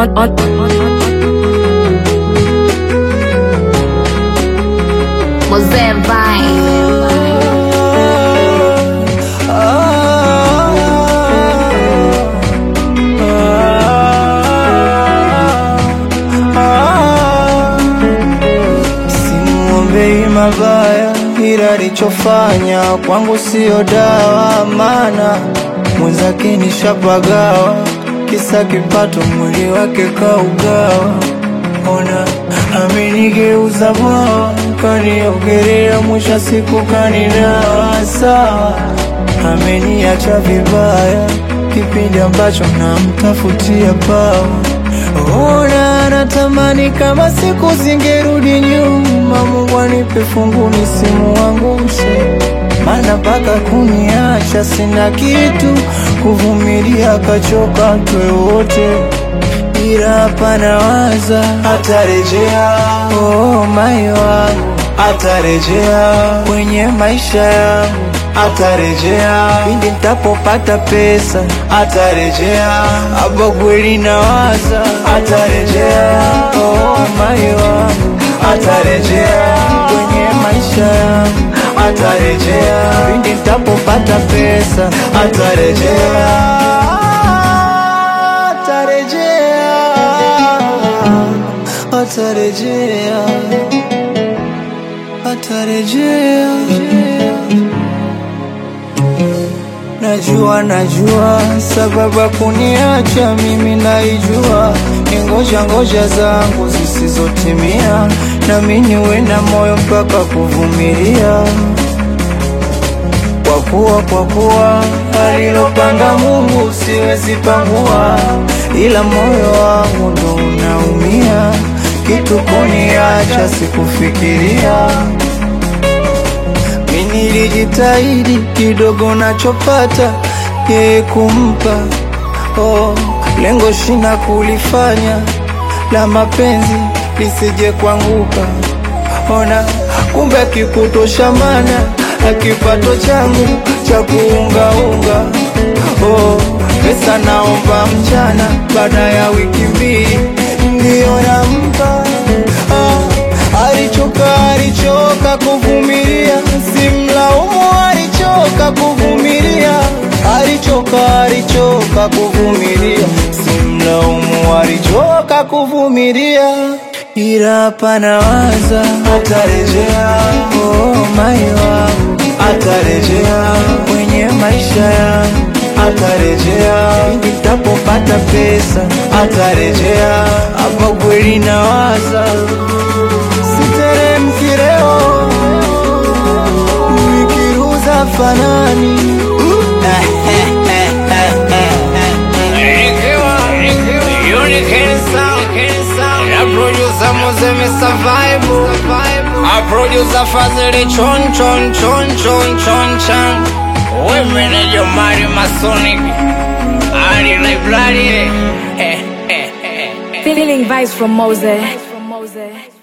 Mose Vine. Simuombei mabaya, ila alichofanya kwangu sio dawa, maana mwenzake nishapagawa, kisa kipato mwili wake kaugawa. Ona amenigeuza bwawa, kaniogelea mwisho siku kaninawa sawa. Ameniacha vibaya kipindi ambacho namtafutia pawa. Ona natamani kama siku zingerudi nyuma, Mungu anipe fungu nisimuangushe, maana mpaka kuniacha sina kitu, kuvumilia kachoka twe wote. Ila hapa nawaza atarejea, oh mai wangu atarejea kwenye maisha yangu, atarejea pindi nitapopata pesa, atarejea hapo kweli nawaza atarejea, oh mai wangu atarejea kwenye maisha yangu, atarejea pindi nitapopata pesa, atarejea. Atarejea, atarejea. Najua sababu ya kuniacha mimi naijua, ngoja zangu zisizotimia, na mimi niwe na moyo mpaka kuvumilia. Kwa kuwa alilopanga Mungu siwezi pangua, ila moyo wangu ndo unaumia, kitu kuniacha sikufikiria. Mimi nilijitahidi kidogo nachopata yeye kumpa, oh, lengo shina kulifanya la mapenzi lisije kuanguka. Ona kumbe kikutosha, mana kipato changu cha kuungaunga, oh, pesa naomba mchana, baada ya wiki mbili ndiyo nampa. Alichoka kuvumilia, simlaumu, alichoka kuvumilia, alichoka kuvumilia, simlaumu, alichoka kuvumilia. Ila hapa nawaza atarejea, oh mai wangu atarejea kwenye maisha yangu, atarejea nitapopata pesa, atarejea hapo kweli nawaza siteremki leo, nikiruza fanani. Producer Mose Mr. Vibe, I producer Fazili chon chan. Women in your mighty Masonic, I like bloody. Feeling vibes from Mose.